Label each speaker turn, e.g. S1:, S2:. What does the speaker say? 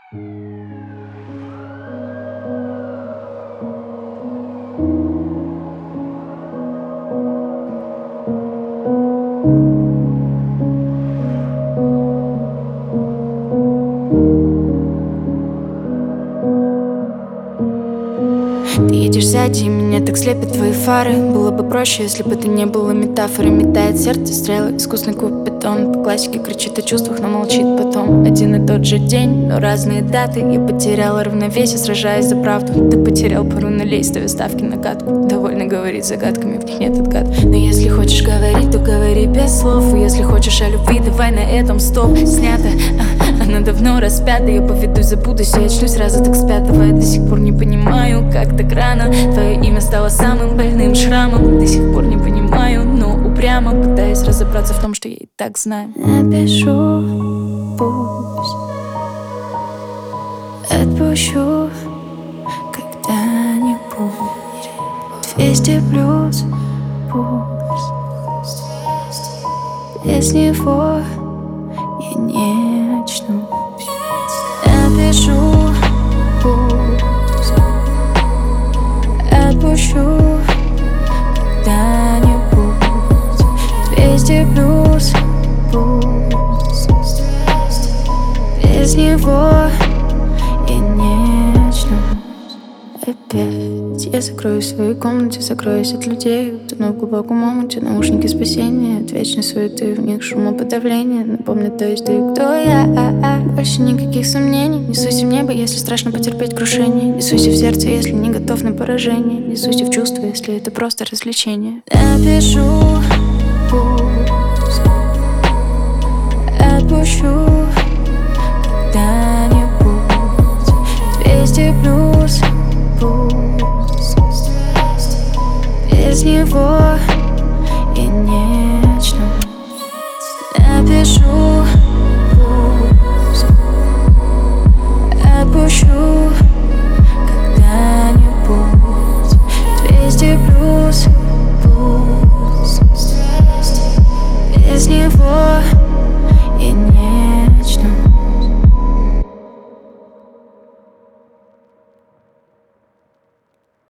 S1: Ты едешь сзади, и меня так слепят твои фары. Было бы проще, если бы ты не было метафорой. Метает сердце стрелы, искусный куб бетон. По классике кричит о чувствах, но молчит потом. Один и тот же день, но разные даты. Я потеряла равновесие, сражаясь за правду. Ты потерял пару нулей, ставя ставки на катку. Довольно говорить загадками, в них нет отгад. Но если хочешь говорить, то говори без слов. И если хочешь о любви, давай на этом стоп. Снято, она давно распята. Я поведусь, забудусь, я очнусь сразу так с пятого. Я до сих пор не понимаю, как так рано. Твое имя стало самым больным шрамом. До сих пор не понимаю, но упрямо пытаюсь разобраться в том, что я и так знаю. Напишу, пусть отпущу когда-нибудь. 200 плюс пульс. Без него я не очнусь. Напишу, пусть отпущу когда-нибудь. 200 плюс пульс. Без него я не очнусь. Опять я закроюсь в своей комнате, закроюсь от людей, утону в глубоком омуте. Наушники спасения от вечной суеты, в них шумоподавление. Напомню, то есть ты кто я. Больше никаких сомнений. Несусь в небо, если страшно потерпеть крушение. Несусь в сердце, если не готов на поражение. Несусь в чувства, если это просто развлечение. Напишу, пусть отпущу когда-нибудь. 200 плюс пульс. Без него я не очнусь. Напишу, пусть отпущу когда-нибудь. 200 плюс пульс. Без него